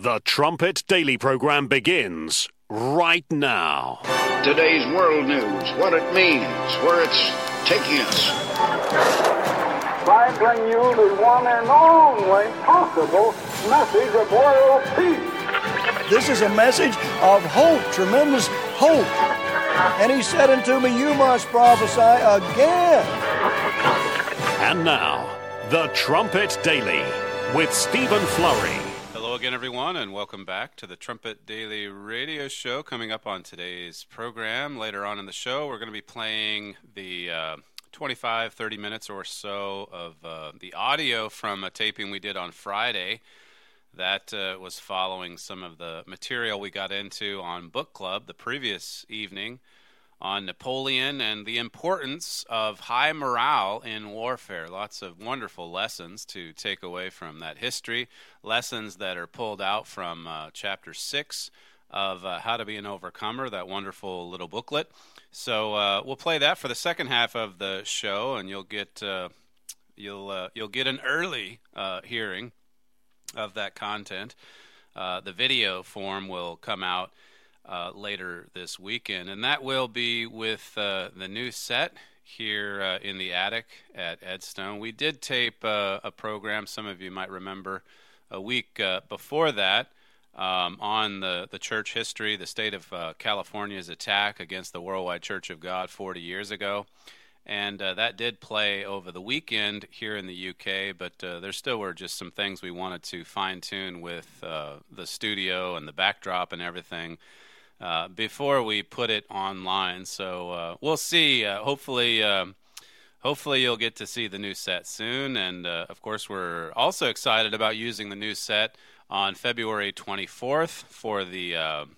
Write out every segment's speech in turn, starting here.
The Trumpet Daily program begins right now. Today's world news, what it means, where it's taking us. I bring you the one and only possible message of world peace. This is a message of hope, tremendous hope. And he said unto me, you must prophesy again. And now, The Trumpet Daily with Stephen Flurry. Hello again, everyone, and welcome back to the Trumpet Daily radio show. Coming up on today's program, later on in the show, we're going to be playing the 25-30 minutes or so of the audio from a taping we did on Friday. That was following some of the material we got into on Book Club the previous evening on Napoleon and the importance of high morale in warfare. Lots of wonderful lessons to take away from that history, lessons that are pulled out from Chapter 6 of How to Be an Overcomer, that wonderful little booklet. So we'll play that for the second half of the show, and you'll get an early hearing of that content. The video form will come out later this weekend, and that will be with the new set here in the attic at Edstone. We did tape a program, some of you might remember, a week before that on the church history, the state of California's attack against the Worldwide Church of God 40 years ago. And that did play over the weekend here in the UK, but there still were just some things we wanted to fine-tune with the studio and the backdrop and everything before we put it online. So we'll see. Hopefully you'll get to see the new set soon. And, of course, we're also excited about using the new set on February 24th for the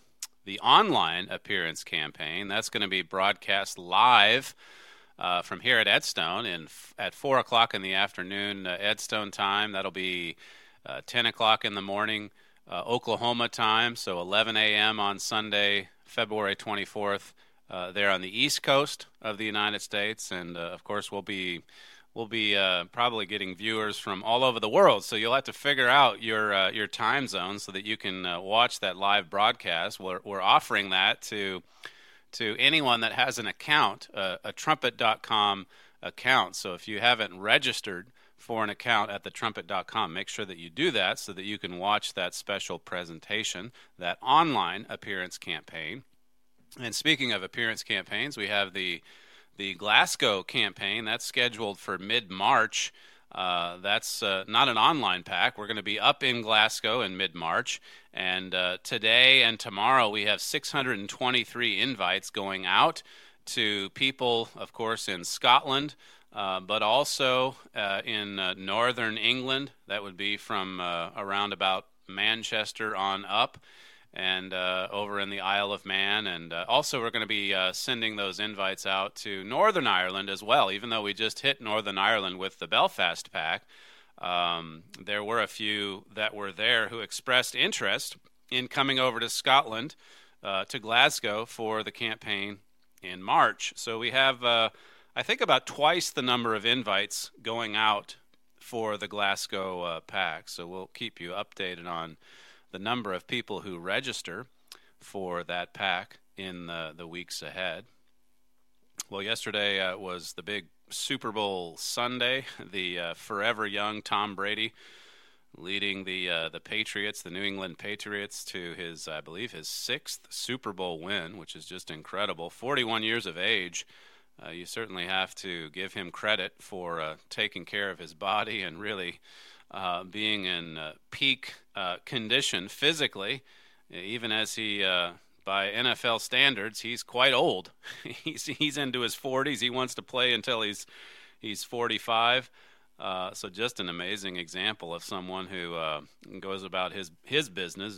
online appearance campaign. That's going to be broadcast live from here at Edstone at 4 o'clock in the afternoon Edstone time. That'll be 10 o'clock in the morning Oklahoma time, so 11 a.m. on Sunday, February 24th, there on the East Coast of the United States. And, of course, we'll be probably getting viewers from all over the world, so you'll have to figure out your time zone so that you can watch that live broadcast. We're offering that to anyone that has an account, a trumpet.com account. So if you haven't registered for an account at thetrumpet.com, make sure that you do that so that you can watch that special presentation, that online appearance campaign. And speaking of appearance campaigns, we have the Glasgow campaign. That's scheduled for mid-March. That's not an online pack. We're going to be up in Glasgow in mid-March. And today and tomorrow we have 623 invites going out to people, of course, in Scotland, but also in northern England. That would be from around about Manchester on up, and over in the Isle of Man. And also we're going to be sending those invites out to Northern Ireland as well. Even though we just hit Northern Ireland with the Belfast Pack, there were a few that were there who expressed interest in coming over to Scotland, to Glasgow for the campaign in March. So we have, I think, about twice the number of invites going out for the Glasgow pack. So we'll keep you updated on the number of people who register for that pack in the weeks ahead. Well, yesterday was the big Super Bowl Sunday. The forever young Tom Brady leading the Patriots, the New England Patriots, to his, I believe, his 6th Super Bowl win, which is just incredible. 41 years of age. You certainly have to give him credit for taking care of his body and really being in peak condition physically, even as he, by NFL standards, he's quite old. he's into his 40s. He wants to play until he's 45. So just an amazing example of someone who goes about his business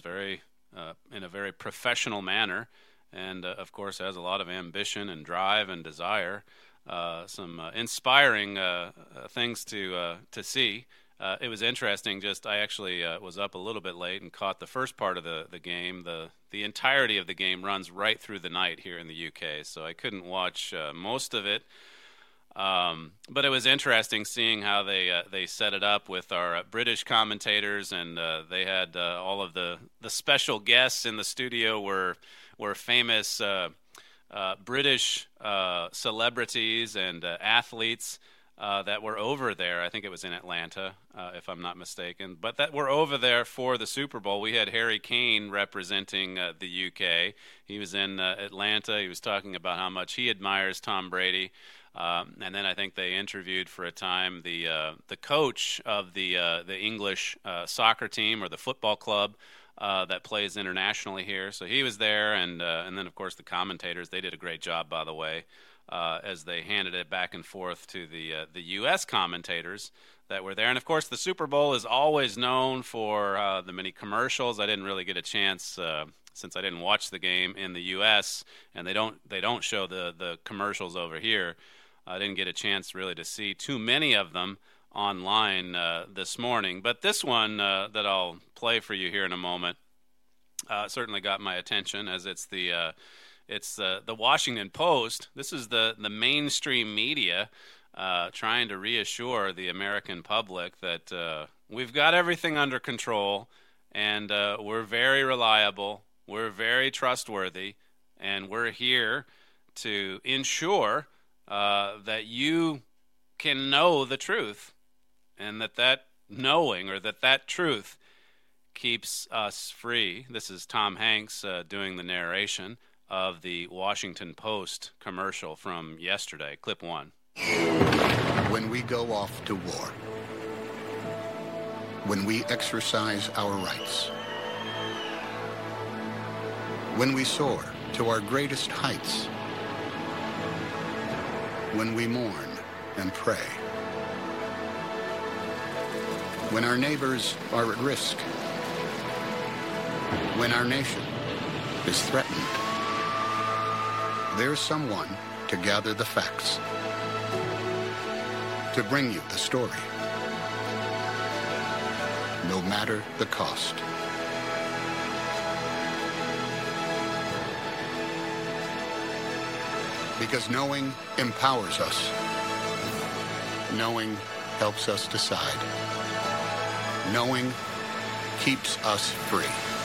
in a very professional manner, and of course has a lot of ambition and drive and desire. Some inspiring things to see. It was interesting. I actually was up a little bit late and caught the first part of the game. The entirety of the game runs right through the night here in the UK, so I couldn't watch most of it. But it was interesting seeing how they set it up with our British commentators, and they had all of the special guests in the studio were famous British celebrities and athletes that were over there. I think it was in Atlanta, if I'm not mistaken, but that were over there for the Super Bowl. We had Harry Kane representing the UK. He was in Atlanta. He was talking about how much he admires Tom Brady. And then I think they interviewed for a time the coach of the English soccer team or the football club that plays internationally here. So he was there, and then of course the commentators. They did a great job, by the way, as they handed it back and forth to the U.S. commentators that were there. And of course the Super Bowl is always known for the many commercials. I didn't really get a chance. Since I didn't watch the game in the U.S. and they don't show the commercials over here. I didn't get a chance really to see too many of them online this morning. But this one that I'll play for you here in a moment certainly got my attention, as it's the Washington Post. This is the mainstream media trying to reassure the American public that we've got everything under control, and we're very reliable, we're very trustworthy, and we're here to ensure that you can know the truth, and that knowing, or that truth, keeps us free. This is Tom Hanks doing the narration of the Washington Post commercial from yesterday. Clip 1. When we go off to war, when we exercise our rights, when we soar to our greatest heights, when we mourn and pray, when our neighbors are at risk, when our nation is threatened, there's someone to gather the facts, to bring you the story, no matter the cost. Because knowing empowers us. Knowing helps us decide. Knowing keeps us free.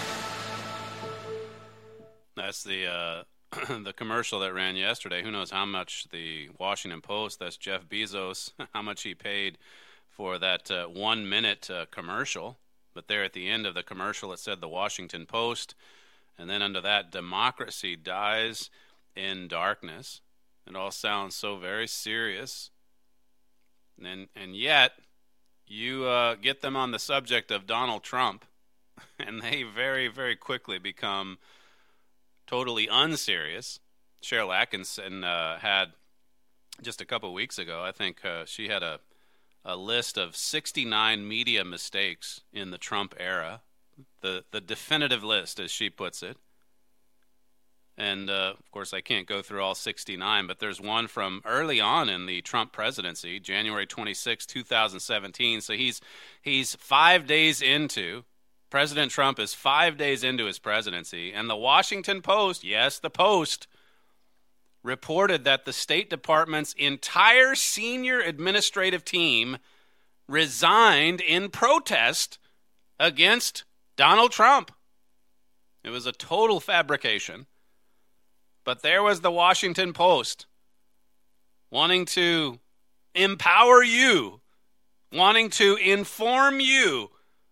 That's the the commercial that ran yesterday. Who knows how much the Washington Post, that's Jeff Bezos, how much he paid for that 1 minute commercial. But there at the end of the commercial it said the Washington Post, and then under that, democracy dies in darkness. It all sounds so very serious, and yet you get them on the subject of Donald Trump, and they very, very quickly become totally unserious. Cheryl Atkinson had just a couple weeks ago, I think she had a list of 69 media mistakes in the Trump era, the definitive list, as she puts it. And, of course, I can't go through all 69, but there's one from early on in the Trump presidency, January 26, 2017. So he's 5 days into, President Trump is 5 days into his presidency, and the Washington Post, yes, the Post, reported that the State Department's entire senior administrative team resigned in protest against Donald Trump. It was a total fabrication. But there was the Washington Post wanting to empower you, wanting to inform you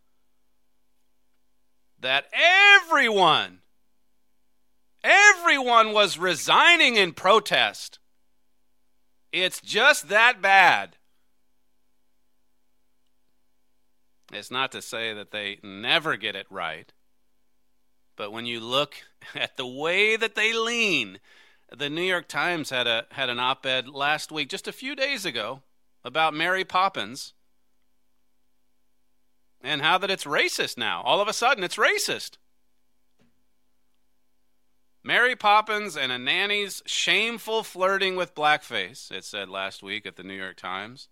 that everyone was resigning in protest. It's just that bad. It's not to say that they never get it right. But when you look at the way that they lean, the New York Times had an op-ed last week, just a few days ago, about Mary Poppins and how that it's racist now. All of a sudden, it's racist. Mary Poppins and a nanny's shameful flirting with blackface, it said last week at the New York Times.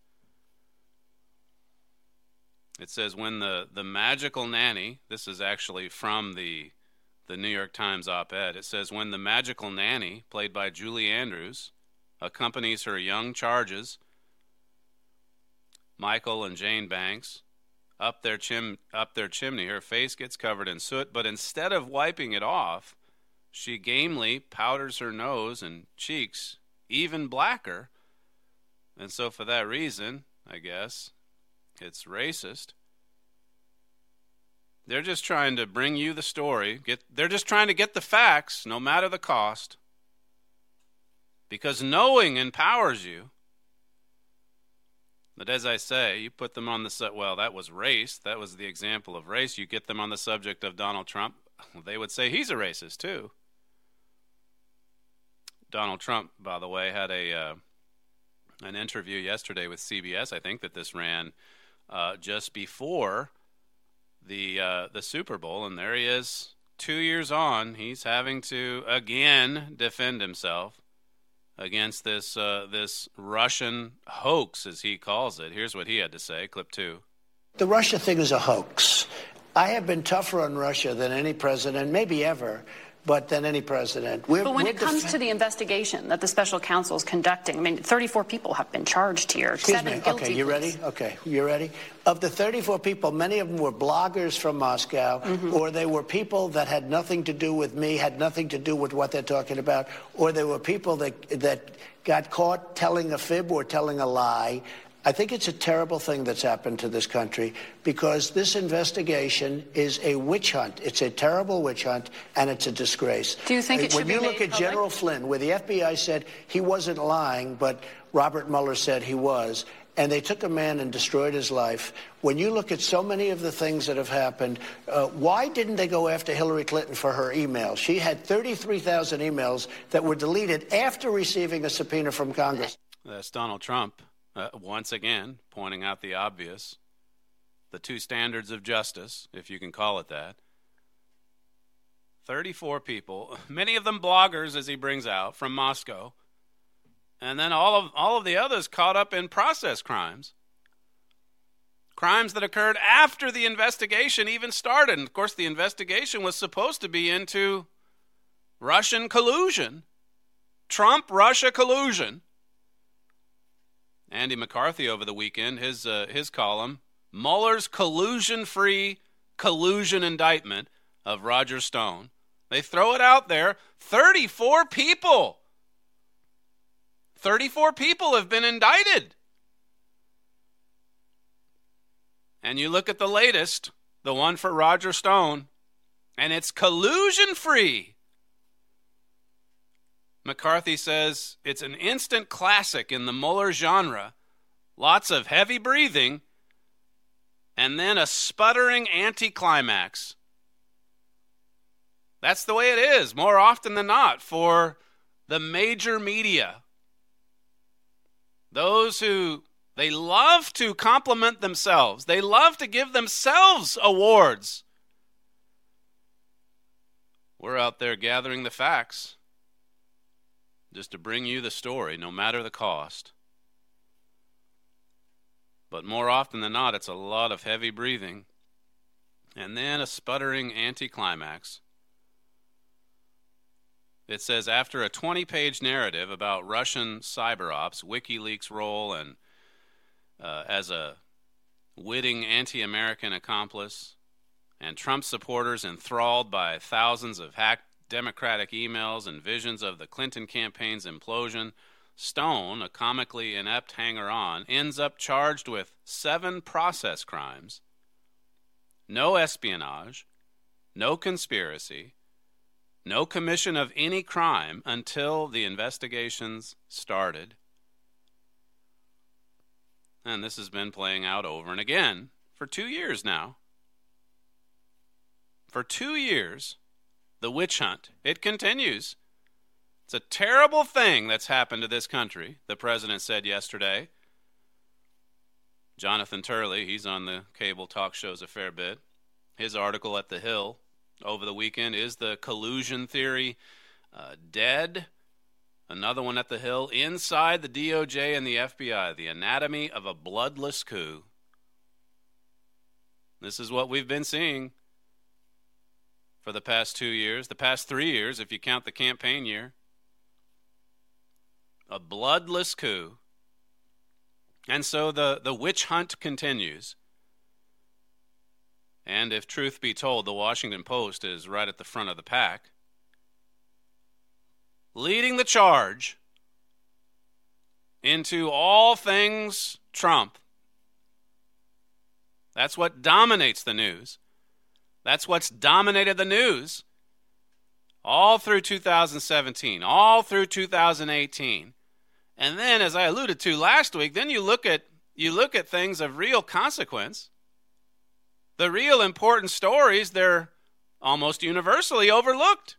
It says when the magical nanny, this is actually from the New York Times op-ed, it says when the magical nanny, played by Julie Andrews, accompanies her young charges Michael and Jane Banks, up their chimney. Her face gets covered in soot, but instead of wiping it off, she gamely powders her nose and cheeks even blacker. And so for that reason, I guess, it's racist. They're just trying to bring you the story. They're just trying to get the facts, no matter the cost. Because knowing empowers you. But as I say, you put them on the well, that was race. That was the example of race. You get them on the subject of Donald Trump, they would say he's a racist too. Donald Trump, by the way, had an interview yesterday with CBS. I think that this ran just before the Super Bowl, and there he is 2 years on. He's having to again defend himself against this Russian hoax, as he calls it. Here's what he had to say, clip 2. The Russia thing is a hoax. I have been tougher on Russia than any president, maybe ever, but than any president. But when it comes to the investigation that the special counsel is conducting, I mean, 34 people have been charged here. Excuse me. Okay, you ready? Okay, you ready? Of the 34 people, many of them were bloggers from Moscow, or they were people that had nothing to do with me, had nothing to do with what they're talking about, or they were people that got caught telling a fib or telling a lie. I think it's a terrible thing that's happened to this country because this investigation is a witch hunt. It's a terrible witch hunt, and it's a disgrace. Do you think it should be made public? When you look at General Flynn, where the FBI said he wasn't lying, but Robert Mueller said he was, and they took a man and destroyed his life. When you look at so many of the things that have happened, why didn't they go after Hillary Clinton for her emails? She had 33,000 emails that were deleted after receiving a subpoena from Congress. That's Donald Trump. Once again, pointing out the obvious, the two standards of justice, if you can call it that. 34 people, many of them bloggers, as he brings out, from Moscow, and then all of the others caught up in process crimes. Crimes that occurred after the investigation even started. And, of course, the investigation was supposed to be into Russian collusion, Trump-Russia collusion. Andy McCarthy over the weekend, his column, Mueller's collusion-free collusion indictment of Roger Stone. They throw it out there. 34 people. 34 people have been indicted. And you look at the latest, the one for Roger Stone, and it's collusion-free. McCarthy says it's an instant classic in the Mueller genre. Lots of heavy breathing, and then a sputtering anticlimax. That's the way it is, more often than not, for the major media. Those who, they love to compliment themselves. They love to give themselves awards. We're out there gathering the facts, just to bring you the story, no matter the cost. But more often than not, it's a lot of heavy breathing, and then a sputtering anticlimax. It says, after a 20-page narrative about Russian cyber ops, WikiLeaks' role and as a witting anti-American accomplice, and Trump supporters enthralled by thousands of hacked Democratic emails and visions of the Clinton campaign's implosion, Stone, a comically inept hanger-on, ends up charged with 7 process crimes, no espionage, no conspiracy, no commission of any crime until the investigations started. And this has been playing out over and again for 2 years now. For 2 years, the witch hunt, it continues. It's a terrible thing that's happened to this country, the president said yesterday. Jonathan Turley, he's on the cable talk shows a fair bit. His article at The Hill over the weekend, is the collusion theory dead? Another one at The Hill, inside the DOJ and the FBI, the anatomy of a bloodless coup. This is what we've been seeing for the past 2 years, the past 3 years, if you count the campaign year. A bloodless coup. And so the witch hunt continues. And if truth be told, the Washington Post is right at the front of the pack, leading the charge into all things Trump. That's what dominates the news. That's what's dominated the news all through 2017, all through 2018. And then, as I alluded to last week, then you look at things of real consequence. The real important stories, they're almost universally overlooked.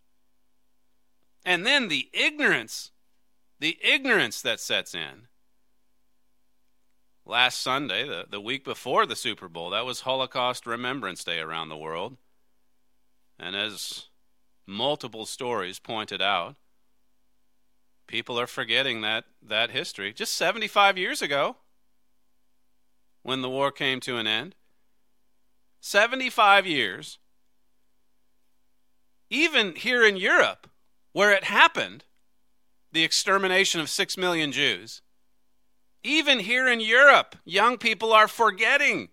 And then the ignorance that sets in. Last Sunday, the week before the Super Bowl, that was Holocaust Remembrance Day around the world. And as multiple stories pointed out, people are forgetting that history. Just 75 years ago, when the war came to an end, 75 years, even here in Europe, where it happened, the extermination of 6 million Jews, even here in Europe, young people are forgetting.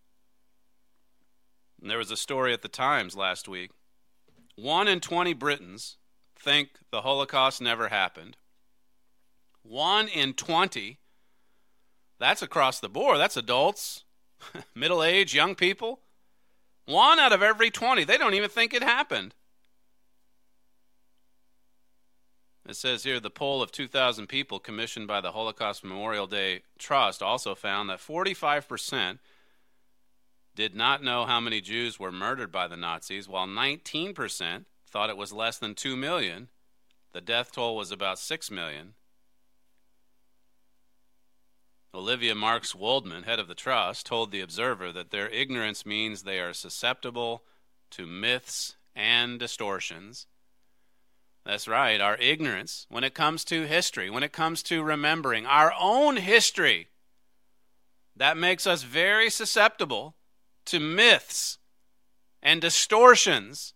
And there was a story at the Times last week. 1 in 20 Britons think the Holocaust never happened. 1 in 20. That's across the board. That's adults, middle-aged, young people. 1 out of every 20. They don't even think it happened. It says here, the poll of 2,000 people commissioned by the Holocaust Memorial Day Trust also found that 45% did not know how many Jews were murdered by the Nazis, while 19% thought it was less than 2 million. The death toll was about 6 million. Olivia Marks Waldman, head of the trust, told The Observer that their ignorance means they are susceptible to myths and distortions. That's right, our ignorance when it comes to history, when it comes to remembering our own history, that makes us very susceptible to myths and distortions.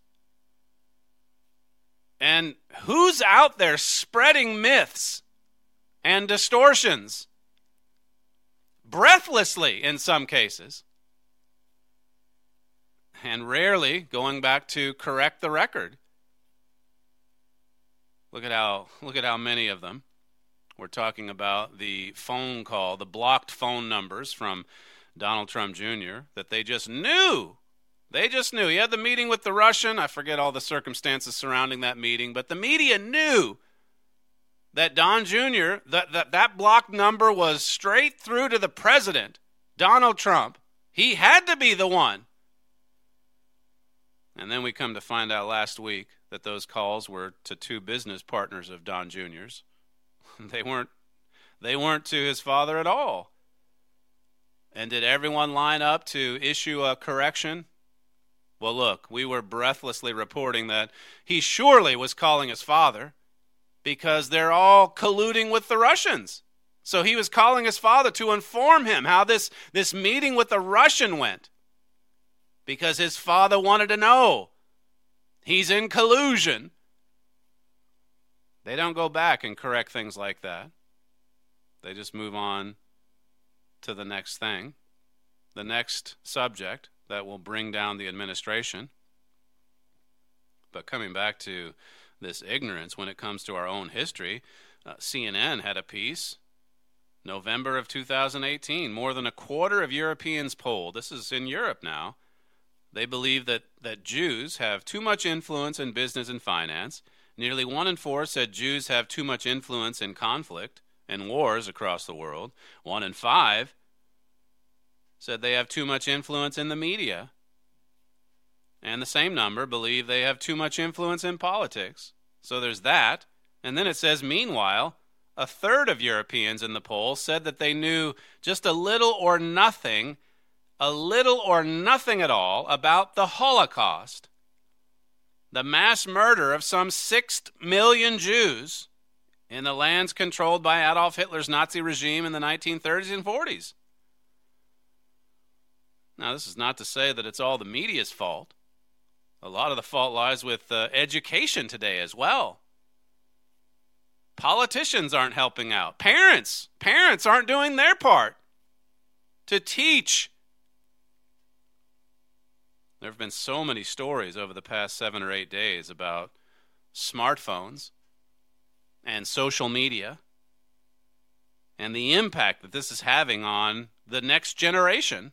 And who's out there spreading myths and distortions? Breathlessly in some cases. And rarely going back to correct the record. Look at how many of them. We're talking about the phone call, the blocked phone numbers from Donald Trump Jr. that they just knew. They just knew. He had the meeting with the Russian. I forget all the circumstances surrounding that meeting, but the media knew that Don Jr., that blocked number was straight through to the president, Donald Trump. He had to be the one. And then we come to find out last week that those calls were to 2 business partners of Don Jr.'s. They weren't to his father at all. And did everyone line up to issue a correction? Well, look, we were breathlessly reporting that he surely was calling his father because they're all colluding with the Russians. So he was calling his father to inform him how this meeting with the Russian went because his father wanted to know. He's in collusion. They don't go back and correct things like that. They just move on to the next thing, the next subject that will bring down the administration. But coming back to this ignorance when it comes to our own history, CNN had a piece, November of 2018, more than a quarter of Europeans polled. This is in Europe now. They believe that Jews have too much influence in business and finance. Nearly 1 in 4 said Jews have too much influence in conflict and wars across the world. 1 in 5 said they have too much influence in the media. And the same number believe they have too much influence in politics. So there's that. And then it says, meanwhile, a third of Europeans in the poll said that they knew just a little or nothing at all about the Holocaust, the mass murder of some 6 million Jews in the lands controlled by Adolf Hitler's Nazi regime in the 1930s and 40s. Now, this is not to say that it's all the media's fault. A lot of the fault lies with education today as well. Politicians aren't helping out. Parents aren't doing their part to teach. There have been so many stories over the past 7 or 8 days about smartphones and social media and the impact that this is having on the next generation.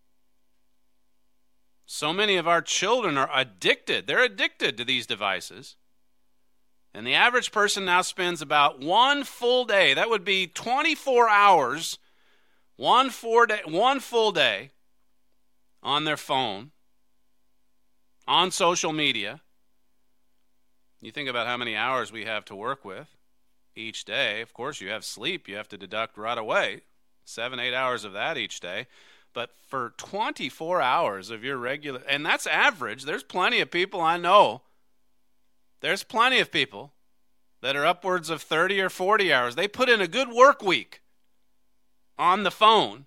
So many of our children are addicted. They're addicted to these devices. And the average person now spends about one full day, that would be 24 hours, one full day on their phone, on social media. You think about how many hours we have to work with each day. Of course, you have sleep. You have to deduct right away, 7-8 hours of that each day. But for 24 hours of your regular, and that's average. There's plenty of people I know. There's plenty of people that are upwards of 30 or 40 hours. They put in a good work week on the phone.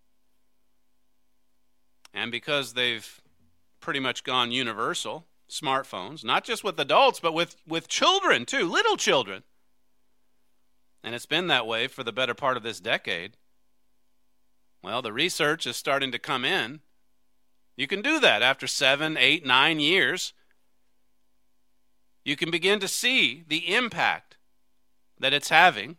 And because they've pretty much gone universal, smartphones, not just with adults, but with children too, little children. And it's been that way for the better part of this decade. Well, the research is starting to come in. You can do that after 7, 8, 9 years. You can begin to see the impact that it's having.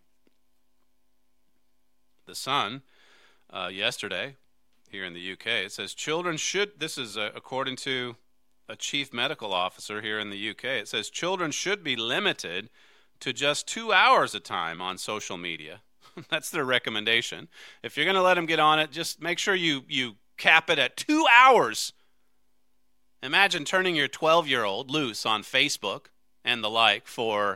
The Sun, yesterday, here in the UK, it says children should, this is according to a chief medical officer here in the UK, it says children should be limited to just 2 hours a time on social media. That's their recommendation. If you're going to let them get on it, just make sure you cap it at 2 hours. Imagine turning your 12-year-old loose on Facebook and the like for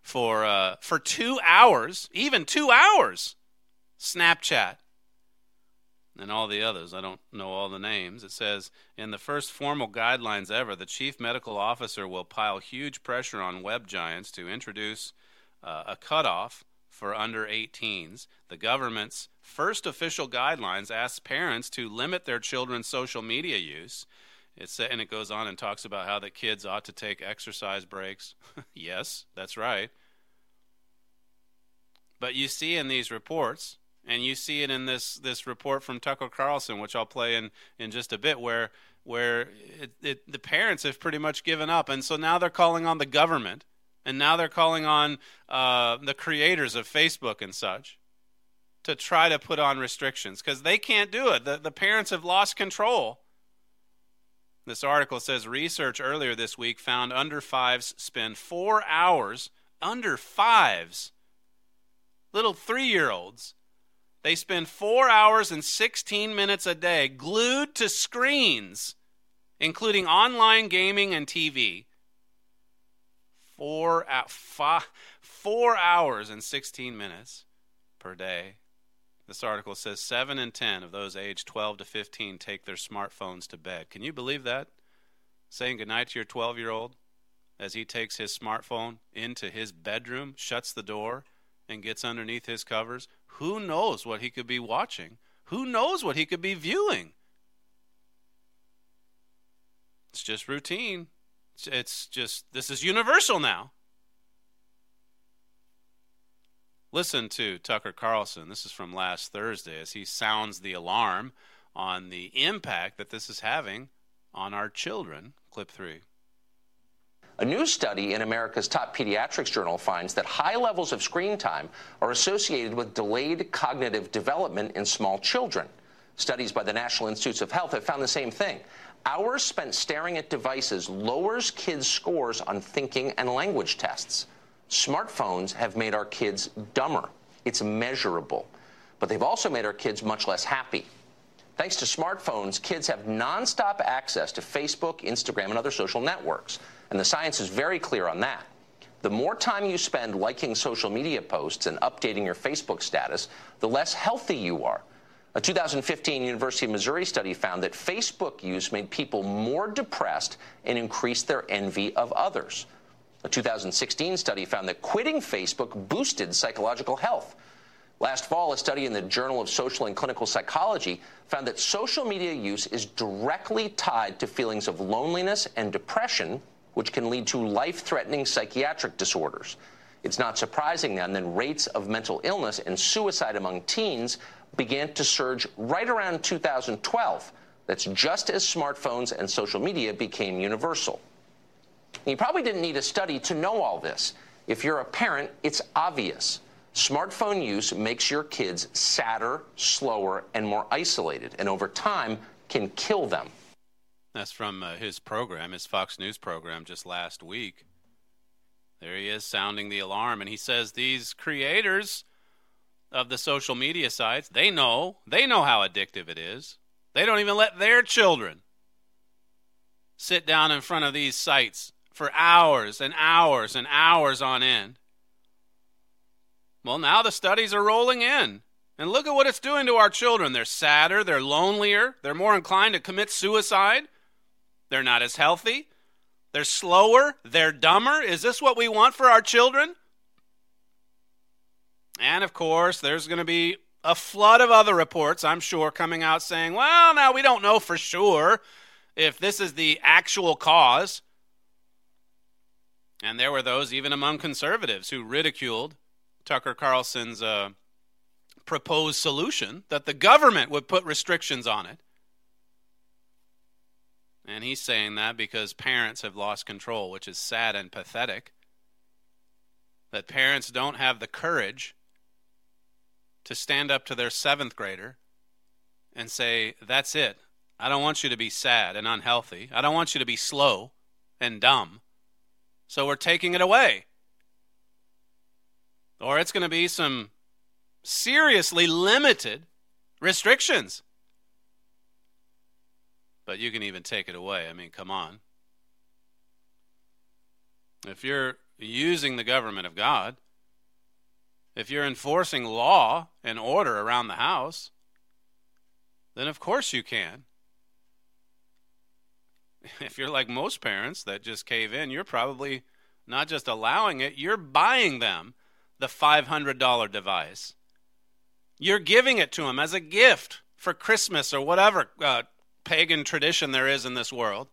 2 hours, even 2 hours. Snapchat and all the others. I don't know all the names. It says, in the first formal guidelines ever, the chief medical officer will pile huge pressure on web giants to introduce a cutoff for under 18s. The government's first official guidelines ask parents to limit their children's social media use. And it goes on and talks about how the kids ought to take exercise breaks. Yes, that's right. But you see in these reports, and you see it in this report from Tucker Carlson, which I'll play in just a bit, where the parents have pretty much given up. And so now they're calling on the government, and now they're calling on the creators of Facebook and such to try to put on restrictions because they can't do it. The parents have lost control. This article says research earlier this week found under 5s spend 4 hours, under 5s, little 3-year-olds, they spend 4 hours and 16 minutes a day glued to screens, including online gaming and TV. 4 hours and 16 minutes per day. This article says 7 in 10 of those aged 12 to 15 take their smartphones to bed. Can you believe that? Saying goodnight to your 12-year-old as he takes his smartphone into his bedroom, shuts the door, and gets underneath his covers. Who knows what he could be watching? Who knows what he could be viewing? It's just routine. It's just, this is universal now. Listen to Tucker Carlson. This is from last Thursday as he sounds the alarm on the impact that this is having on our children. Clip 3. A new study in America's top pediatrics journal finds that high levels of screen time are associated with delayed cognitive development in small children. Studies by the National Institutes of Health have found the same thing. Hours spent staring at devices lowers kids' scores on thinking and language tests. Smartphones have made our kids dumber. It's measurable. But they've also made our kids much less happy. Thanks to smartphones, kids have nonstop access to Facebook, Instagram, and other social networks. And the science is very clear on that. The more time you spend liking social media posts and updating your Facebook status, the less healthy you are. A 2015 University of Missouri study found that Facebook use made people more depressed and increased their envy of others. A 2016 study found that quitting Facebook boosted psychological health. Last fall, a study in the Journal of Social and Clinical Psychology found that social media use is directly tied to feelings of loneliness and depression, which can lead to life-threatening psychiatric disorders. It's not surprising then that rates of mental illness and suicide among teens began to surge right around 2012. That's just as smartphones and social media became universal. You probably didn't need a study to know all this. If you're a parent, it's obvious. Smartphone use makes your kids sadder, slower, and more isolated, and over time can kill them. That's from his program, his Fox News program just last week. There he is sounding the alarm, and he says these creators of the social media sites, they know how addictive it is. They don't even let their children sit down in front of these sites for hours and hours and hours on end. Well, now the studies are rolling in. And look at what it's doing to our children. They're sadder, they're lonelier, they're more inclined to commit suicide. They're not as healthy. They're slower, they're dumber. Is this what we want for our children? And, of course, there's going to be a flood of other reports, I'm sure, coming out saying, well, now we don't know for sure if this is the actual cause. And there were those, even among conservatives, who ridiculed Tucker Carlson's proposed solution, that the government would put restrictions on it. And he's saying that because parents have lost control, which is sad and pathetic. That parents don't have the courage to stand up to their 7th grader and say, that's it. I don't want you to be sad and unhealthy. I don't want you to be slow and dumb. So we're taking it away. Or it's going to be some seriously limited restrictions. But you can even take it away. I mean, come on. If you're using the government of God, if you're enforcing law and order around the house, then of course you can. If you're like most parents that just cave in, you're probably not just allowing it, you're buying them the $500 device. You're giving it to them as a gift for Christmas or whatever pagan tradition there is in this world.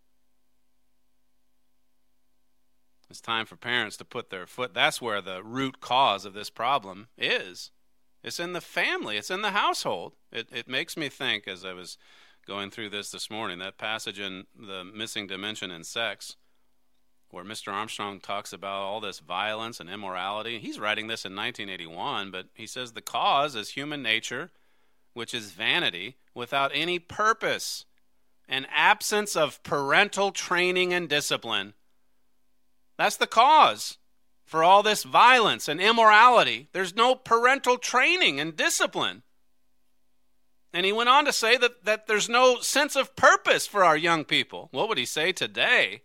It's time for parents to put their foot. That's where the root cause of this problem is. It's in the family. It's in the household. It makes me think, as I was going through this morning, that passage in The Missing Dimension in Sex, where Mr. Armstrong talks about all this violence and immorality. He's writing this in 1981, but he says the cause is human nature, which is vanity, without any purpose, an absence of parental training and discipline. That's the cause for all this violence and immorality. There's no parental training and discipline. And he went on to say that there's no sense of purpose for our young people. What would he say today?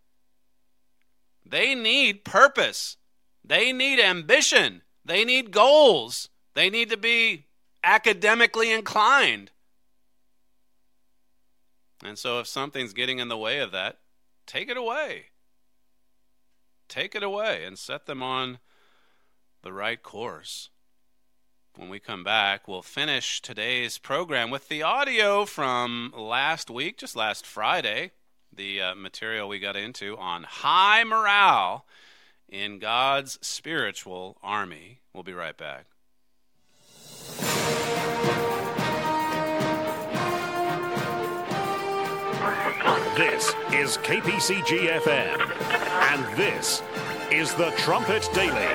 They need purpose. They need ambition. They need goals. They need to be academically inclined. And so if something's getting in the way of that, take it away. Take it away and set them on the right course. When we come back, we'll finish today's program with the audio from last week, just last Friday, the material we got into on high morale in God's spiritual army. We'll be right back. This is KPCG-FM, and this is the Trumpet Daily.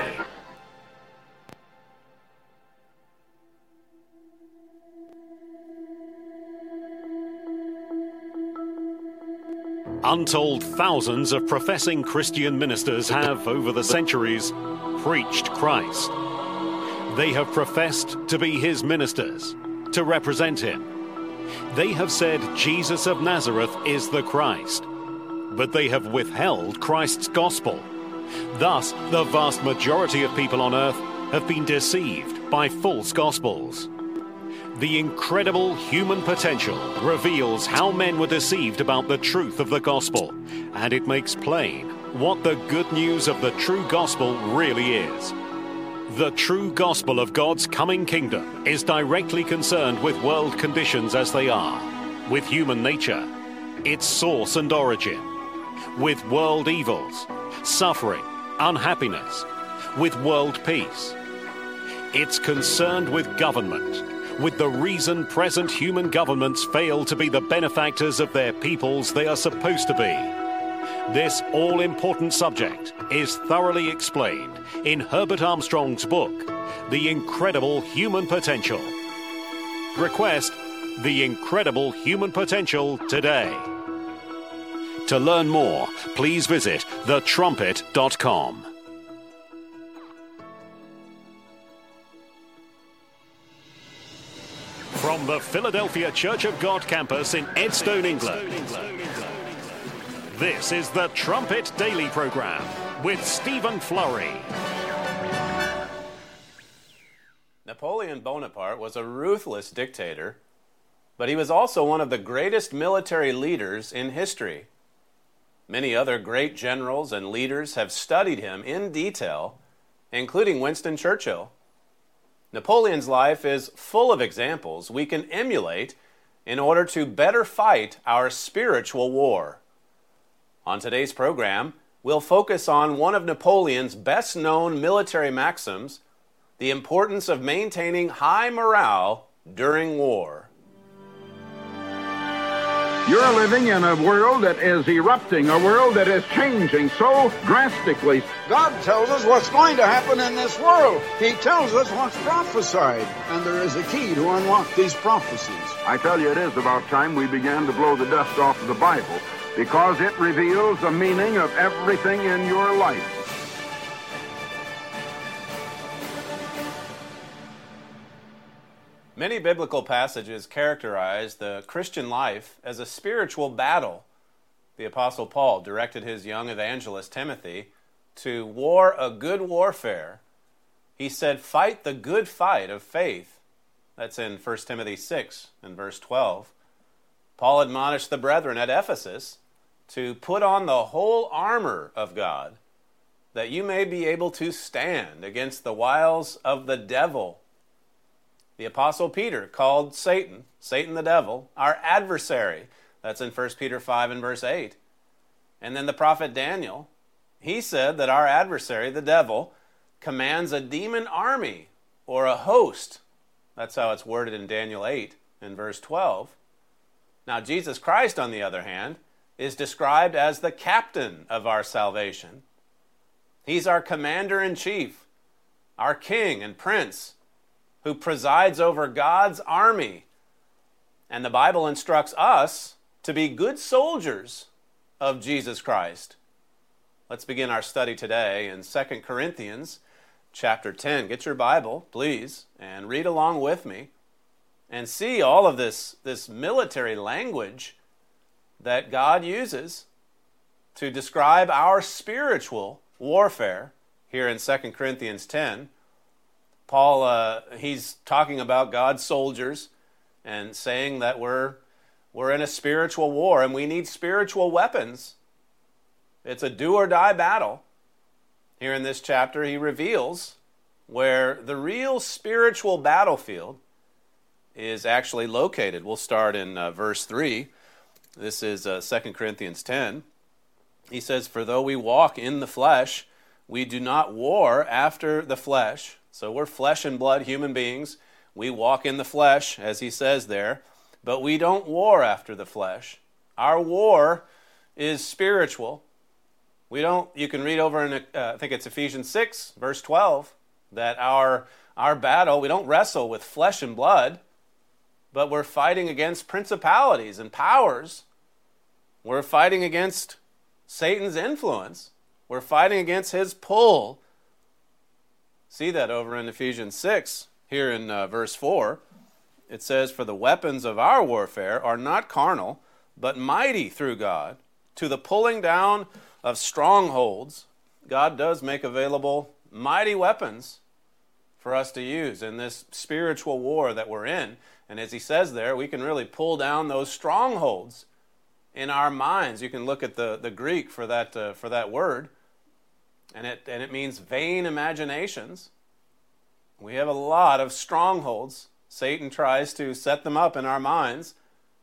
Untold thousands of professing Christian ministers have, over the centuries, preached Christ. They have professed to be his ministers, to represent him. They have said Jesus of Nazareth is the Christ, but they have withheld Christ's gospel. Thus, the vast majority of people on earth have been deceived by false gospels. The incredible human potential reveals how men were deceived about the truth of the gospel, and it makes plain what the good news of the true gospel really is. The true gospel of God's coming kingdom is directly concerned with world conditions as they are, with human nature, its source and origin, with world evils, suffering, unhappiness, with world peace. It's concerned with government, with the reason present human governments fail to be the benefactors of their peoples they are supposed to be. This all-important subject is thoroughly explained in Herbert Armstrong's book, The Incredible Human Potential. Request The Incredible Human Potential today. To learn more, please visit thetrumpet.com. From the Philadelphia Church of God campus in Edstone, England, this is the Trumpet Daily Program with Stephen Flurry. Napoleon Bonaparte was a ruthless dictator, but he was also one of the greatest military leaders in history. Many other great generals and leaders have studied him in detail, including Winston Churchill. Napoleon's life is full of examples we can emulate in order to better fight our spiritual war. On today's program, we'll focus on one of Napoleon's best-known military maxims, the importance of maintaining high morale during war. You're living in a world that is erupting, a world that is changing so drastically. God tells us what's going to happen in this world. He tells us what's prophesied, and there is a key to unlock these prophecies. I tell you, it is about time we began to blow the dust off of the Bible, because it reveals the meaning of everything in your life. Many biblical passages characterize the Christian life as a spiritual battle. The Apostle Paul directed his young evangelist Timothy to war a good warfare. He said, "Fight the good fight of faith." That's in 1 Timothy 6 and verse 12. Paul admonished the brethren at Ephesus to put on the whole armor of God, that you may be able to stand against the wiles of the devil. The Apostle Peter called Satan the devil, our adversary. That's in 1 Peter 5 and verse 8. And then the prophet Daniel, he said that our adversary, the devil, commands a demon army or a host. That's how it's worded in Daniel 8 and verse 12. Now Jesus Christ, on the other hand, is described as the captain of our salvation. He's our commander-in-chief, our king and prince, who presides over God's army. And the Bible instructs us to be good soldiers of Jesus Christ. Let's begin our study today in 2 Corinthians chapter 10. Get your Bible, please, and read along with me and see all of this military language that God uses to describe our spiritual warfare here in 2 Corinthians 10. Paul, he's talking about God's soldiers and saying that we're in a spiritual war and we need spiritual weapons. It's a do-or-die battle. Here in this chapter, he reveals where the real spiritual battlefield is actually located. We'll start in verse 3. This is 2 Corinthians 10. He says, "For though we walk in the flesh, we do not war after the flesh." So we're flesh and blood human beings. We walk in the flesh, as he says there, but we don't war after the flesh. Our war is spiritual. You can read over in, I think it's Ephesians 6, verse 12, that our battle, we don't wrestle with flesh and blood, but we're fighting against principalities and powers. We're fighting against Satan's influence. We're fighting against his pull. See that over in Ephesians 6, here in verse 4. It says, "For the weapons of our warfare are not carnal, but mighty through God, to the pulling down of strongholds." God does make available mighty weapons for us to use in this spiritual war that we're in. And as he says there, we can really pull down those strongholds in our minds. You can look at the Greek for that word. And it means vain imaginations. We have a lot of strongholds. Satan tries to set them up in our minds.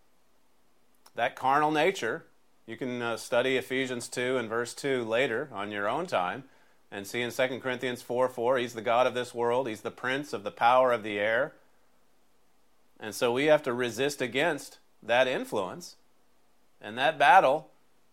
That carnal nature, you can study Ephesians 2 and verse 2 later on your own time. And see in 2 Corinthians 4:4, he's the god of this world. He's the prince of the power of the air. And so we have to resist against that influence. And that battle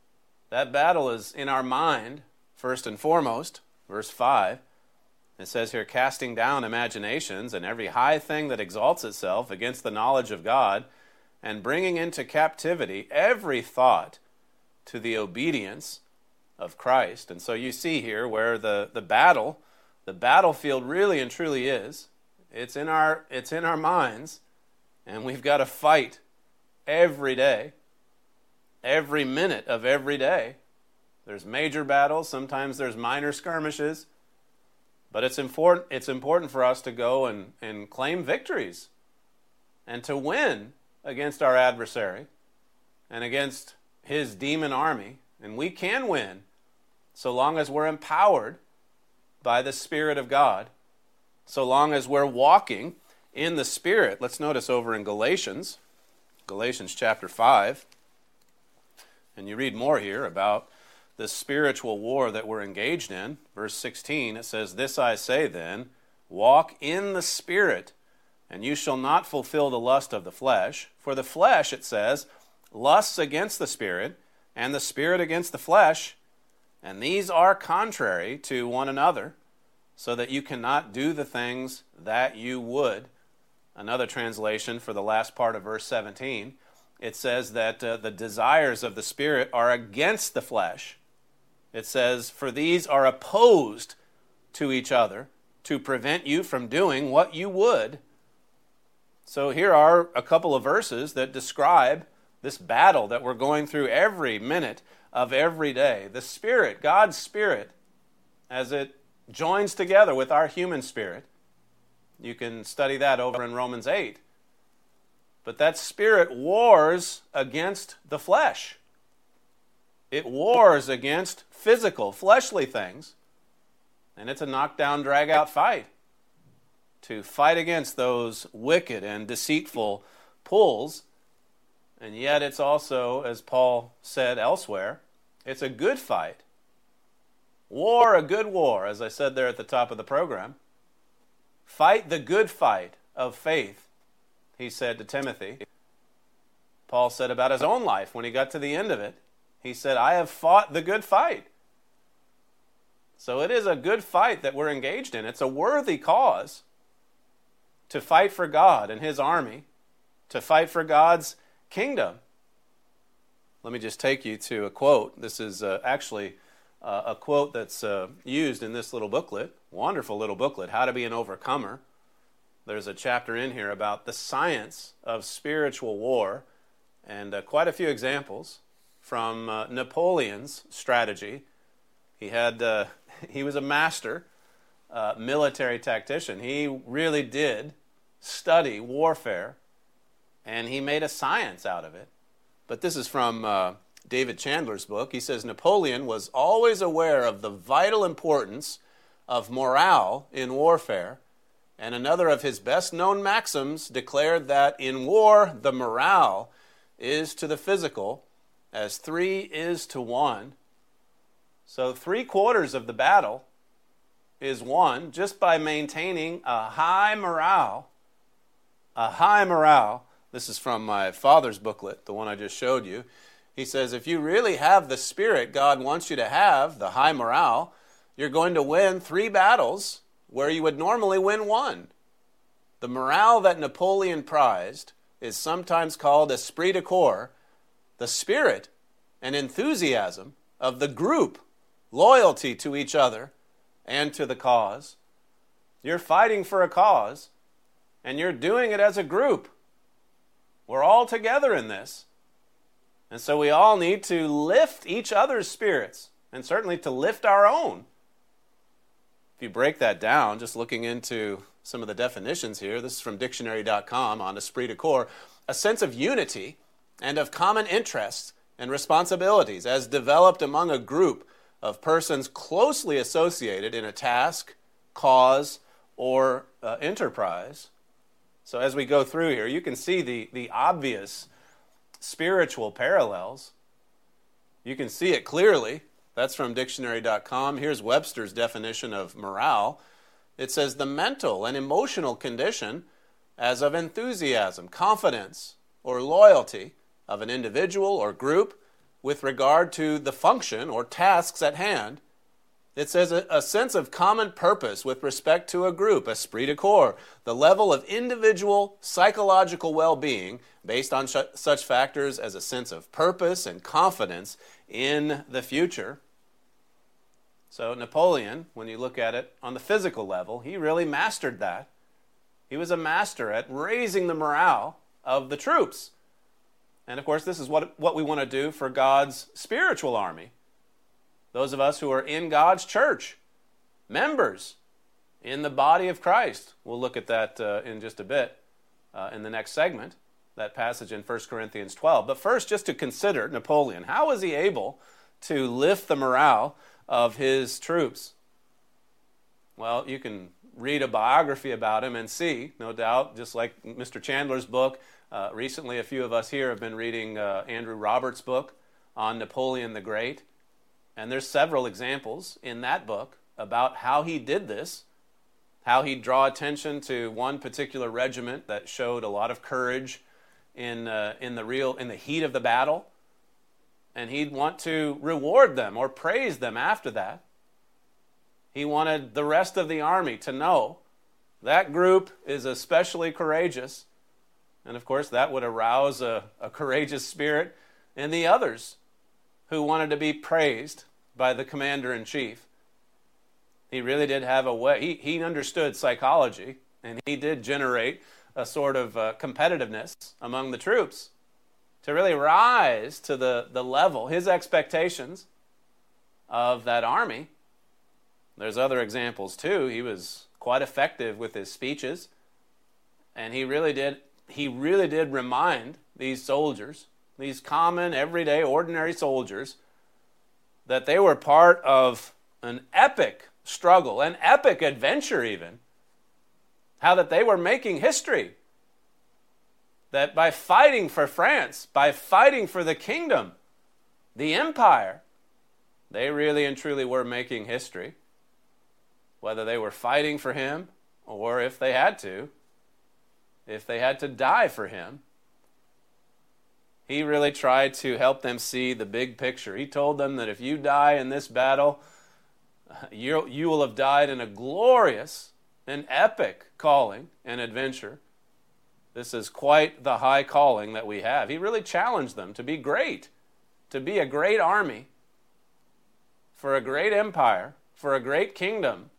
is in our mind, first and foremost. Verse 5, it says here, casting down imaginations and every high thing that exalts itself against the knowledge of God, and bringing into captivity every thought to the obedience of Christ. And so you see here where the battlefield really and truly is. It's in our minds, and we've got to fight every day, every minute of every day. There's major battles, sometimes there's minor skirmishes, but it's important for us to go and claim victories and to win against our adversary and against his demon army. And we can win so long as we're empowered by the Spirit of God, so long as we're walking in the Spirit. Let's notice over in Galatians chapter 5, and you read more here about the spiritual war that we're engaged in. Verse 16, it says, "This I say then, walk in the Spirit, and you shall not fulfill the lust of the flesh. For the flesh," it says, "lusts against the Spirit, and the Spirit against the flesh, and these are contrary to one another, so that you cannot do the things that you would." Another translation for the last part of verse 17, it says that the desires of the Spirit are against the flesh. It says, "For these are opposed to each other to prevent you from doing what you would." So here are a couple of verses that describe this battle that we're going through every minute of every day. The Spirit, God's Spirit, as it joins together with our human spirit. You can study that over in Romans 8. But that Spirit wars against the flesh. It wars against physical, fleshly things. And it's a knockdown, drag-out fight to fight against those wicked and deceitful pulls. And yet it's also, as Paul said elsewhere, it's a good fight. War, a good war, as I said there at the top of the program. Fight the good fight of faith, he said to Timothy. Paul said about his own life when he got to the end of it. He said, "I have fought the good fight." So it is a good fight that we're engaged in. It's a worthy cause to fight for God and his army, to fight for God's kingdom. Let me just take you to a quote. This is actually a quote that's used in this little booklet, wonderful little booklet, How to Be an Overcomer. There's a chapter in here about the science of spiritual war, and quite a few examples from Napoleon's strategy. He was a master military tactician. He really did study warfare, and he made a science out of it. But this is from David Chandler's book. He says, Napoleon was always aware of the vital importance of morale in warfare, and another of his best-known maxims declared that in war, the morale is to the physical as 3 is to 1. So 3/4 of the battle is won just by maintaining a high morale. A high morale. This is from my father's booklet, the one I just showed you. He says, if you really have the spirit God wants you to have, the high morale, you're going to win 3 battles where you would normally win 1. The morale that Napoleon prized is sometimes called esprit de corps, the spirit and enthusiasm of the group, loyalty to each other and to the cause. You're fighting for a cause, and you're doing it as a group. We're all together in this. And so we all need to lift each other's spirits, and certainly to lift our own. If you break that down, just looking into some of the definitions here, this is from dictionary.com on esprit de corps, a sense of unity and of common interests and responsibilities as developed among a group of persons closely associated in a task, cause, or enterprise. So as we go through here, you can see the obvious spiritual parallels. You can see it clearly That's from dictionary.com. Here's Webster's definition of morale. It says the mental and emotional condition as of enthusiasm, confidence, or loyalty of an individual or group with regard to the function or tasks at hand. It says a sense of common purpose with respect to a group, esprit de corps, the level of individual psychological well-being based on such factors as a sense of purpose and confidence in the future. So Napoleon, when you look at it on the physical level, he really mastered that. He was a master at raising the morale of the troops. And of course, this is what we want to do for God's spiritual army. Those of us who are in God's church, members in the body of Christ. We'll look at that in just a bit in the next segment, that passage in 1 Corinthians 12. But first, just to consider Napoleon. How was he able to lift the morale of his troops? Well, you can read a biography about him and see, no doubt, just like Mr. Chandler's book. Recently, a few of us here have been reading Andrew Roberts' book on Napoleon the Great. And there's several examples in that book about how he did this, how he'd draw attention to one particular regiment that showed a lot of courage in the heat of the battle, and he'd want to reward them or praise them after that. He wanted the rest of the army to know that group is especially courageous, and of course that would arouse a courageous spirit in the others who wanted to be praised by the commander-in-chief. He really did have a way. He understood psychology, and he did generate a sort of competitiveness among the troops to really rise to the level, his expectations of that army. There's other examples too. He was quite effective with his speeches, and he really did remind these soldiers, these common, everyday, ordinary soldiers, that they were part of an epic struggle, an epic adventure even. How that they were making history. That by fighting for France, by fighting for the kingdom, the empire, they really and truly were making history. Whether they were fighting for him or if they had to die for him. He really tried to help them see the big picture. He told them that if you die in this battle, you will have died in a glorious and epic calling and adventure. This is quite the high calling that we have. He really challenged them to be great, to be a great army, for a great empire, for a great kingdom.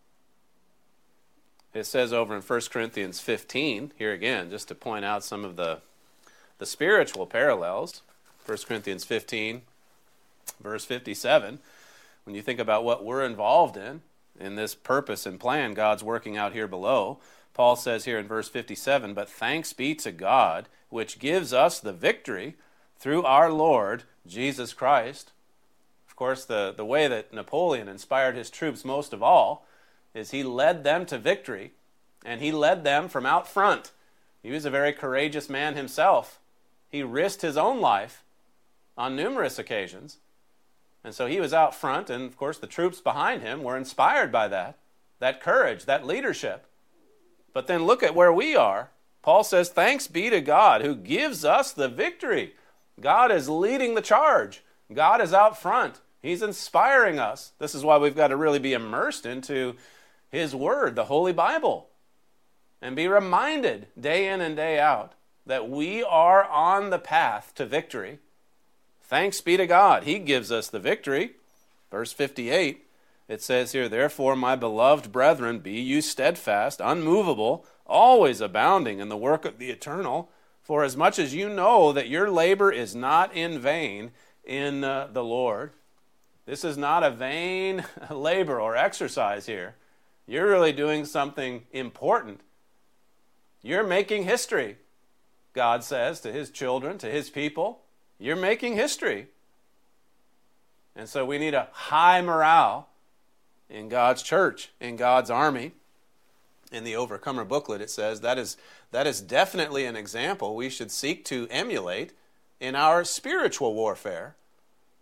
It says over in 1 Corinthians 15, here again, just to point out some of the spiritual parallels. 1 Corinthians 15, verse 57, when you think about what we're involved in this purpose and plan God's working out here below, Paul says here in verse 57, "But thanks be to God, which gives us the victory through our Lord Jesus Christ." Of course, the way that Napoleon inspired his troops most of all is he led them to victory, and he led them from out front. He was a very courageous man himself. He risked his own life on numerous occasions. And so he was out front, and of course the troops behind him were inspired by that courage, that leadership. But then look at where we are. Paul says, thanks be to God who gives us the victory. God is leading the charge. God is out front. He's inspiring us. This is why we've got to really be immersed into His Word, the Holy Bible, and be reminded day in and day out that we are on the path to victory. Thanks be to God. He gives us the victory. Verse 58, it says here, "Therefore, my beloved brethren, be you steadfast, unmovable, always abounding in the work of the eternal, for as much as you know that your labor is not in vain in the Lord." This is not a vain labor or exercise here. You're really doing something important. You're making history, God says to His children, to His people. You're making history. And so we need a high morale in God's church, in God's army. In the Overcomer booklet it says that is definitely an example we should seek to emulate in our spiritual warfare.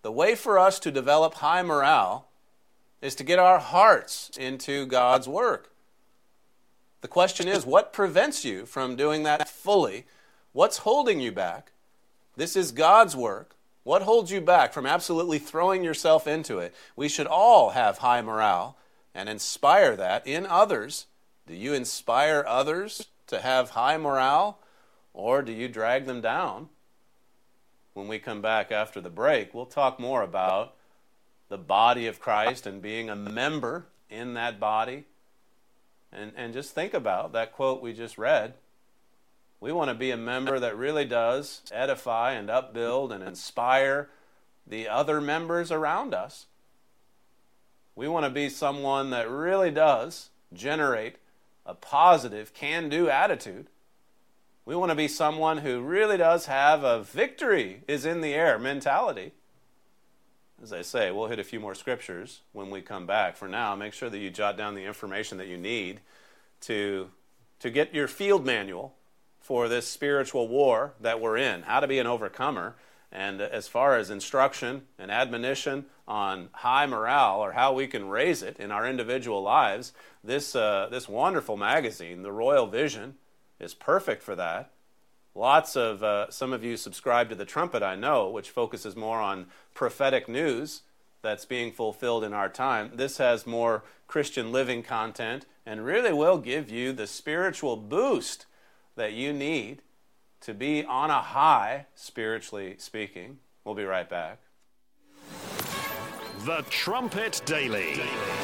The way for us to develop high morale is to get our hearts into God's work. The question is, what prevents you from doing that fully? What's holding you back? This is God's work. What holds you back from absolutely throwing yourself into it? We should all have high morale and inspire that in others. Do you inspire others to have high morale, or do you drag them down? When we come back after the break, we'll talk more about the body of Christ and being a member in that body. And just think about that quote we just read. We want to be a member that really does edify and upbuild and inspire the other members around us. We want to be someone that really does generate a positive, can-do attitude. We want to be someone who really does have a victory is in the air mentality. As I say, we'll hit a few more scriptures when we come back. For now, make sure that you jot down the information that you need to get your field manual for this spiritual war that we're in, how to be an overcomer. And as far as instruction and admonition on high morale, or how we can raise it in our individual lives, this wonderful magazine, The Royal Vision, is perfect for that. Lots of, some of you subscribe to The Trumpet, I know, which focuses more on prophetic news that's being fulfilled in our time. This has more Christian living content and really will give you the spiritual boost that you need to be on a high, spiritually speaking. We'll be right back. The Trumpet Daily.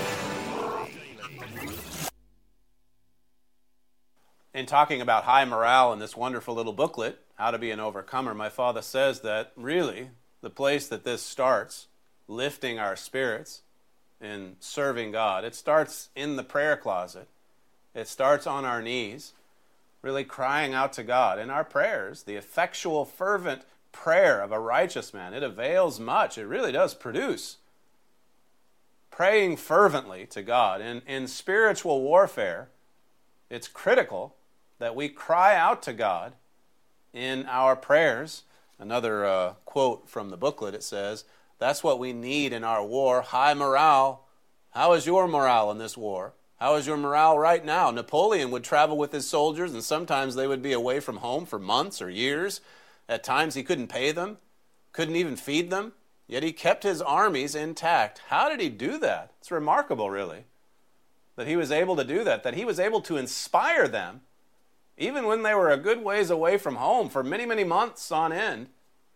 In talking about high morale in this wonderful little booklet, How to Be an Overcomer, my father says that really the place that this starts, lifting our spirits in serving God, it starts in the prayer closet. It starts on our knees, really crying out to God. In our prayers, the effectual, fervent prayer of a righteous man, it avails much. It really does produce. Praying fervently to God. In spiritual warfare, it's critical that we cry out to God in our prayers. Another quote from the booklet, it says, that's what we need in our war, high morale. How is your morale in this war? How is your morale right now? Napoleon would travel with his soldiers, and sometimes they would be away from home for months or years. At times he couldn't pay them, couldn't even feed them, yet he kept his armies intact. How did he do that? It's remarkable, really, that he was able to do that he was able to inspire them, even when they were a good ways away from home for many, many months on end,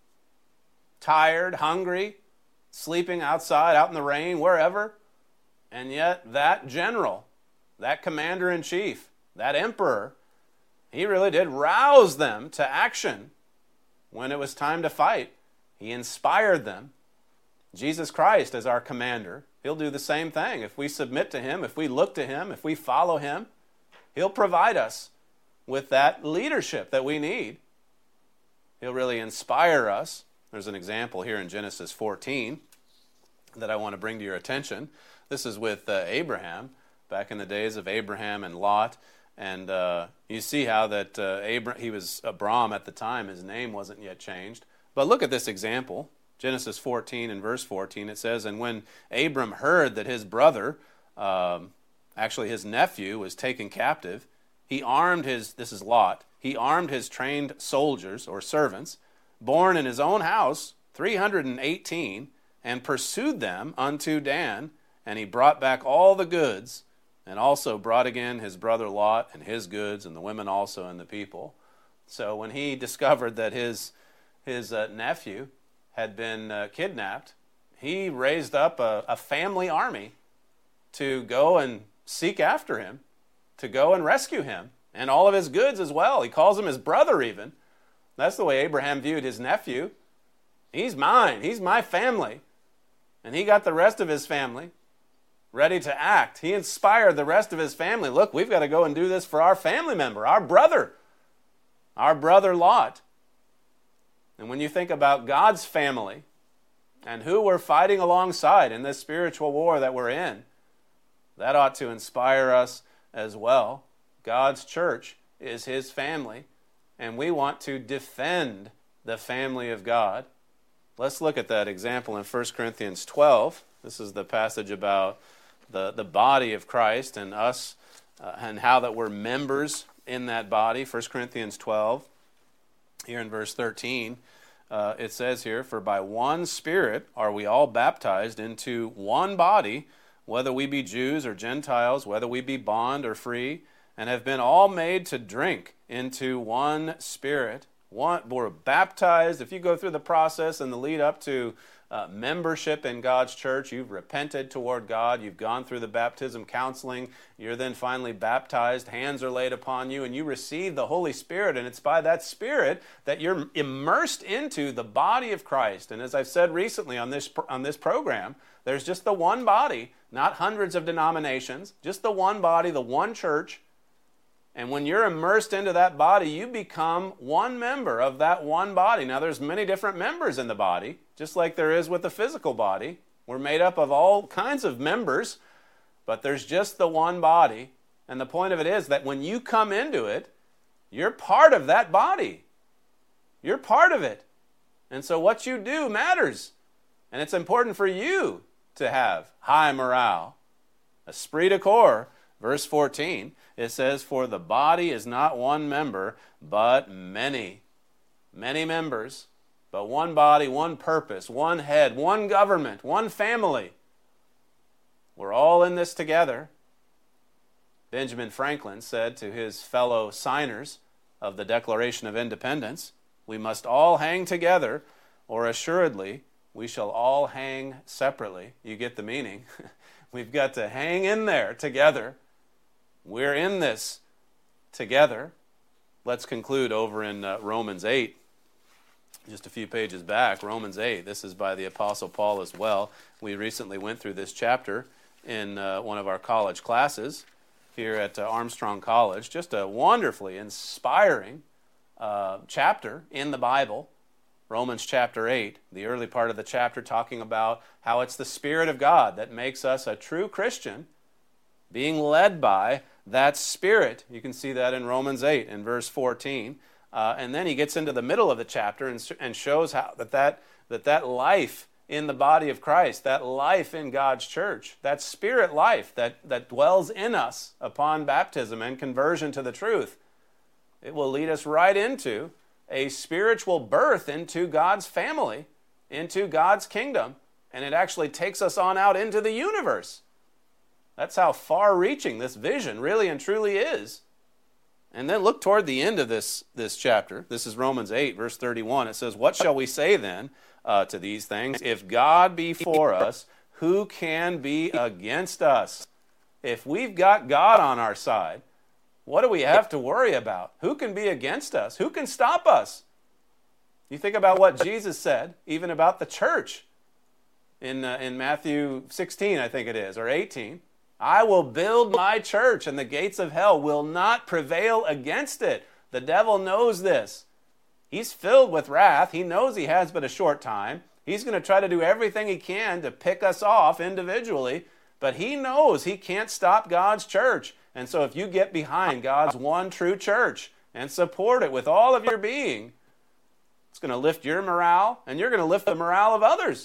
tired, hungry, sleeping outside, out in the rain, wherever. And yet that general, that commander-in-chief, that emperor, he really did rouse them to action when it was time to fight. He inspired them. Jesus Christ as our commander, he'll do the same thing. If we submit to him, if we look to him, if we follow him, he'll provide us with that leadership that we need. He'll really inspire us. There's an example here in Genesis 14 that I want to bring to your attention. This is with Abraham, back in the days of Abraham and Lot. And you see how that he was Abram at the time. His name wasn't yet changed. But look at this example. Genesis 14 and verse 14, it says, and when Abram heard that his brother, actually his nephew, was taken captive, he armed this is Lot, he armed his trained soldiers or servants, born in his own house, 318, and pursued them unto Dan, and he brought back all the goods, and also brought again his brother Lot and his goods, and the women also and the people. So when he discovered that his nephew had been kidnapped, he raised up a family army to go and seek after him, to go and rescue him, and all of his goods as well. He calls him his brother even. That's the way Abraham viewed his nephew. He's mine. He's my family. And he got the rest of his family ready to act. He inspired the rest of his family. Look, we've got to go and do this for our family member, our brother Lot. And when you think about God's family and who we're fighting alongside in this spiritual war that we're in, that ought to inspire us as well. God's church is his family, and we want to defend the family of God. Let's look at that example in 1 Corinthians 12. This is the passage about the body of Christ and us and how that we're members in that body. 1 Corinthians 12, here in verse 13, it says here, "For by one Spirit are we all baptized into one body, whether we be Jews or Gentiles, whether we be bond or free, and have been all made to drink into one Spirit." We're baptized. If you go through the process and the lead up to membership in God's church, you've repented toward God, you've gone through the baptism counseling, you're then finally baptized, hands are laid upon you, and you receive the Holy Spirit, and it's by that Spirit that you're immersed into the body of Christ. And as I've said recently on this program, there's just the one body, not hundreds of denominations, just the one body, the one church. And when you're immersed into that body, you become one member of that one body. Now, there's many different members in the body, just like there is with the physical body. We're made up of all kinds of members, but there's just the one body. And the point of it is that when you come into it, you're part of that body. You're part of it. And so what you do matters. And it's important for you to have high morale. Esprit de corps. Verse 14, it says, "For the body is not one member, but many." Many members, but one body, one purpose, one head, one government, one family. We're all in this together. Benjamin Franklin said to his fellow signers of the Declaration of Independence, "We must all hang together, or assuredly we shall all hang separately." You get the meaning. We've got to hang in there together. We're in this together. Let's conclude over in Romans 8, just a few pages back. Romans 8, this is by the Apostle Paul as well. We recently went through this chapter in one of our college classes here at Armstrong College. Just a wonderfully inspiring chapter in the Bible. Romans chapter 8, the early part of the chapter talking about how it's the Spirit of God that makes us a true Christian, being led by that Spirit. You can see that in Romans 8 in verse 14. And then he gets into the middle of the chapter and shows how that life in the body of Christ, that life in God's church, that Spirit life that dwells in us upon baptism and conversion to the truth, it will lead us right into a spiritual birth into God's family, into God's kingdom, and it actually takes us on out into the universe. That's how far-reaching this vision really and truly is. And then look toward the end of this chapter. This is Romans 8, verse 31. It says, "What shall we say then to these things? If God be for us, who can be against us?" If we've got God on our side, what do we have to worry about? Who can be against us? Who can stop us? You think about what Jesus said, even about the church, in Matthew 16, I think it is, or 18. "I will build my church, and the gates of hell will not prevail against it." The devil knows this. He's filled with wrath. He knows he has but a short time. He's going to try to do everything he can to pick us off individually, but he knows he can't stop God's church. And so if you get behind God's one true church and support it with all of your being, it's going to lift your morale, and you're going to lift the morale of others.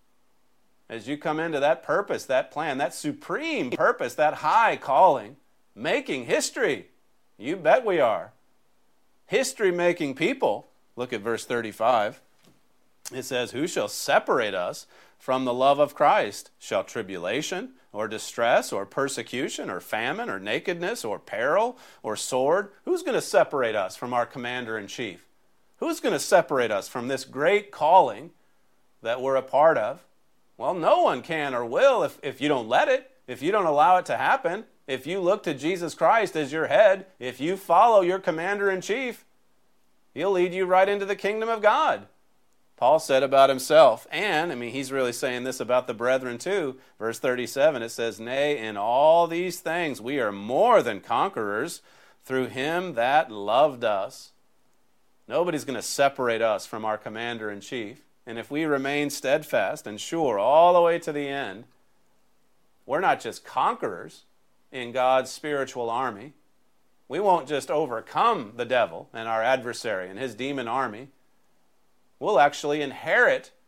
As you come into that purpose, that plan, that supreme purpose, that high calling, making history. You bet we are. History-making people. Look at verse 35. It says, "Who shall separate us from the love of Christ? Shall tribulation, or distress, or persecution, or famine, or nakedness, or peril, or sword?" Who's going to separate us from our commander-in-chief? Who's going to separate us from this great calling that we're a part of? Well, no one can or will if you don't let it, if you don't allow it to happen, if you look to Jesus Christ as your head, if you follow your commander-in-chief, he'll lead you right into the kingdom of God. Paul said about himself, and, he's really saying this about the brethren too. Verse 37, it says, "Nay, in all these things we are more than conquerors through him that loved us." Nobody's going to separate us from our commander-in-chief. And if we remain steadfast and sure all the way to the end, we're not just conquerors in God's spiritual army. We won't just overcome the devil and our adversary and his demon army. We'll actually inherit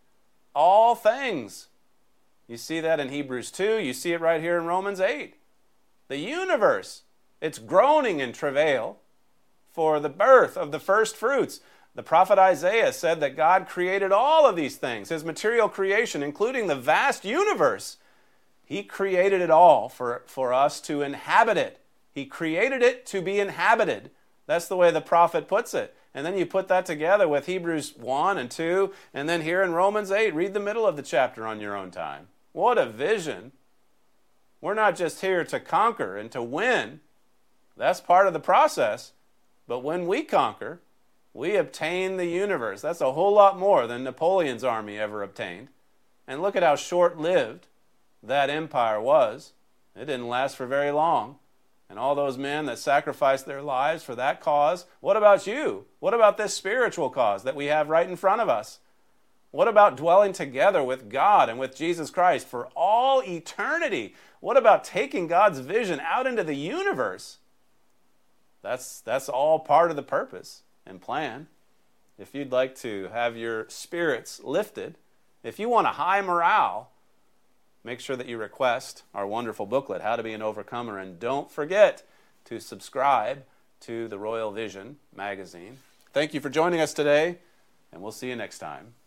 all things. You see that in Hebrews 2. You see it right here in Romans 8. The universe, it's groaning in travail for the birth of the first fruits. The prophet Isaiah said that God created all of these things, his material creation, including the vast universe. He created it all for us to inhabit it. He created it to be inhabited. That's the way the prophet puts it. And then you put that together with Hebrews 1 and 2, and then here in Romans 8, read the middle of the chapter on your own time. What a vision. We're not just here to conquer and to win. That's part of the process. But when we conquer, we obtain the universe. That's a whole lot more than Napoleon's army ever obtained. And look at how short-lived that empire was. It didn't last for very long. And all those men that sacrificed their lives for that cause, what about you? What about this spiritual cause that we have right in front of us? What about dwelling together with God and with Jesus Christ for all eternity? What about taking God's vision out into the universe? That's all part of the purpose and plan. If you'd like to have your spirits lifted, if you want a high morale, make sure that you request our wonderful booklet, How to Be an Overcomer, and don't forget to subscribe to the Royal Vision magazine. Thank you for joining us today, and we'll see you next time.